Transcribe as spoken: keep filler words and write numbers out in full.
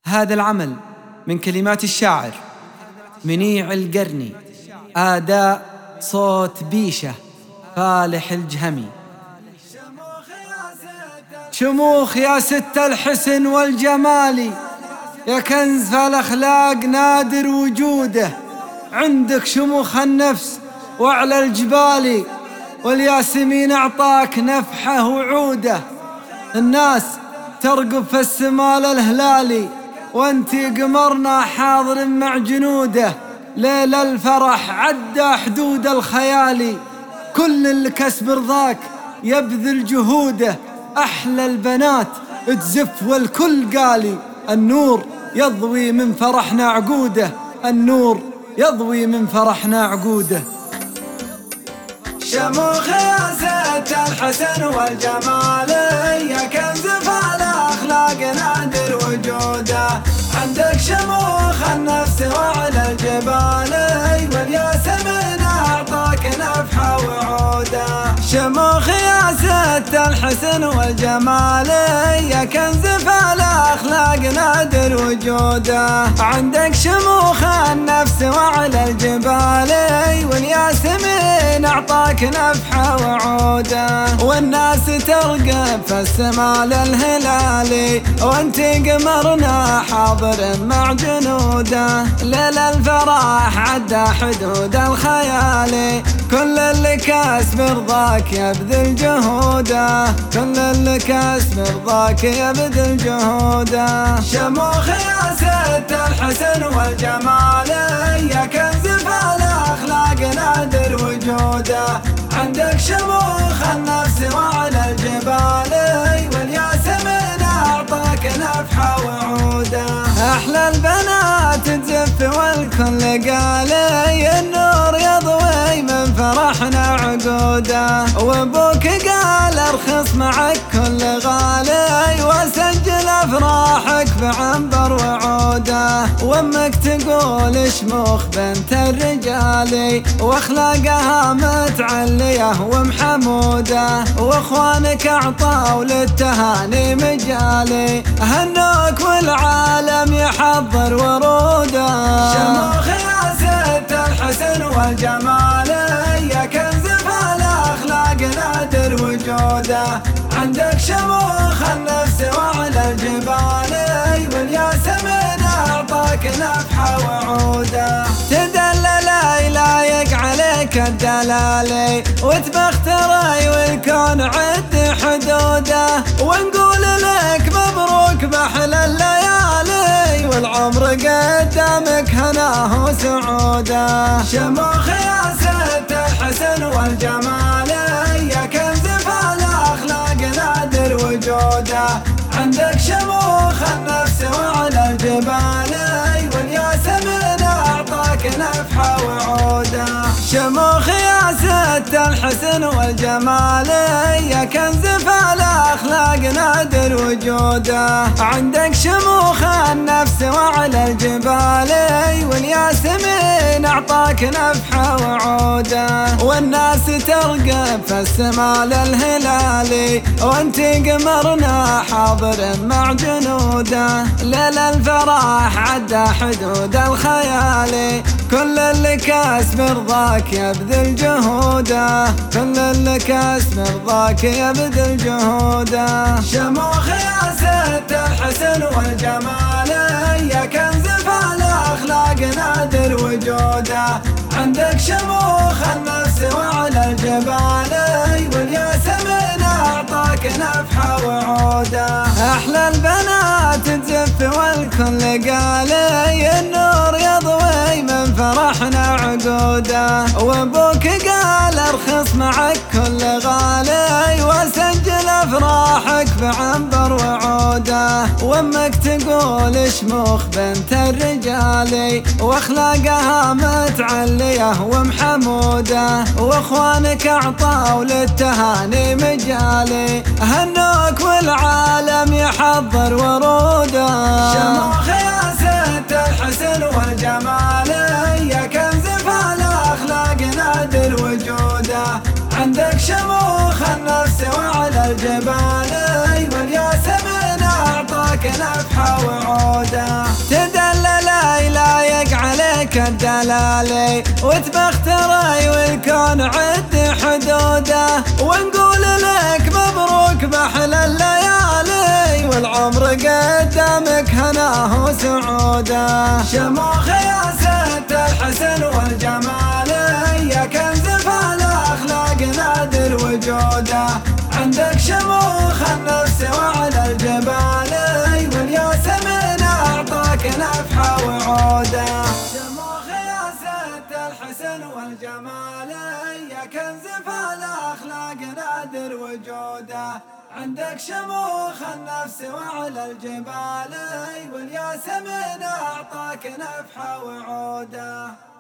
هذا العمل من كلمات الشاعر منيع القرني، آداء صوت بيشة فالح الجهمي. شموخ يا ست الحسن والجمال، يا كنز فالأخلاق نادر وجوده، عندك شموخ النفس وعلى الجبال، والياسمين أعطاك نفحه وعوده. الناس ترقب في السمال الهلالي، وانتي قمرنا حاضر مع جنوده. ليل الفرح عدى حدود الخيال، كل اللي كسب رضاك يبذل جهوده. أحلى البنات تزف والكل قالي، النور يضوي من فرحنا عقوده، النور يضوي من فرحنا عقوده. شموخ يا ست الحسن والجمال، يا كنز فالأخلاق نادر وجوده، عندك شموخ النفس وعلى الجبال، والياسمين أعطاك نفحة وعوده. شموخ يا ست الحسن والجمال، يا كنز فالأخلاق نادر وجوده، عندك شموخ النفس وعلى الجبال، والياسمين أعطاك نفحة وعوده. والناس ترقب في السمال الهلالي، وانتي قمرنا حاضر مع جنوده. ليل الفرح عدى حدود الخيال، كل اللي كسب رضاك يبذل جهوده، كل اللي كسب رضاك يبذل جهوده. شموخ يا ست الحسن والجمال، يا كنز فالأخلاق نادر وجوده، عندك شموخ النفس وعلى الجبال، والياسمين أعطاك نفحة وعوده. أحلى البنات تزف والكل قالي، النور يضوي من فرحنا عقوده. وابوك قال ارخص معك كل غالي، وسجل افراحك بعنبر وعوده. وامك تقول شموخ بنت الرجال، واخلاقها متعليه ومحموده. واخوانك اعطوا للتهاني مجالي، هنوك والعالم يحضر وروده. شموخ يا ست الحسن والجمال، يا كنز فالأخلاق نادر وجوده، عندك شموخ النفس وعلى الجبال، والياسمين أعطاك نفحة وعوده. تدلل يلايق عليك الدلالي، وتبختري والكون عد حدوده. ونقول لك مبروك بأحلى الليالي، والعمر قدامك هناه وسعوده. شموخ يا ست الحسن والجمال، يا كنز فالأخلاق نادر وجوده، عندك شموخ النفس وعلى الجبال، والياسمين أعطاك نفحة وعوده. شموخ يا ست الحسن والجمال، يا كنز فالأخلاق نادر وجوده، عندك شموخ النفس وعلى الجبال، والياسمين أعطاك نفحة وعوده. والناس ترقب في السمال الهلالي، وانتي قمرنا حاضر مع جنوده. ليل الفرح عدى حدود الخيال، كل اللي كسب رضاك يبذل جهوده، كل اللي كسب رضاك يبذل جهوده. شموخ يا ست الحسن والجمال، يا كنز فالأخلاق نادر وجوده، عندك شموخ النفس وعلى الجبال، والياسمين أعطاك نفحة وعوده. أحلى البنات تزف والكل قالي، النور يضوي من فرحنا عقوده. وابوك قال ارخص معك كل غالي، وسجل افراحك بعنبر وعوده. وامك تقول شموخ بنت الرجال، واخلاقها متعليه ومحموده. واخوانك اعطوا للتهاني مجالي، هنوك والعالم يحضر وروده. شموخ يا ست الحسن والجمال، يا كنز فالأخلاق نادر وجوده، عندك شموخ النفس وعلى الجبال، والياسمين أعطاك نفحة وعوده. جلالي، وتبختري والكون عد حدوده، ونقول لك مبروك بأحلى الليالي، والعمر قدامك هناه وسعوده. شموخ يا ست الحسن والجمال، يا كنز في الأخلاق نادر وجوده، عندك شموخ النفس وعلى الجبال، والياسمين أعطاك نفحة وعوده. شموخ يا ست الحسن والجمال، يا كنز في الأخلاق نادر وجوده، عندك شموخ النفس وعلى الجبال، والياسمين أعطاك نفحة وعوده.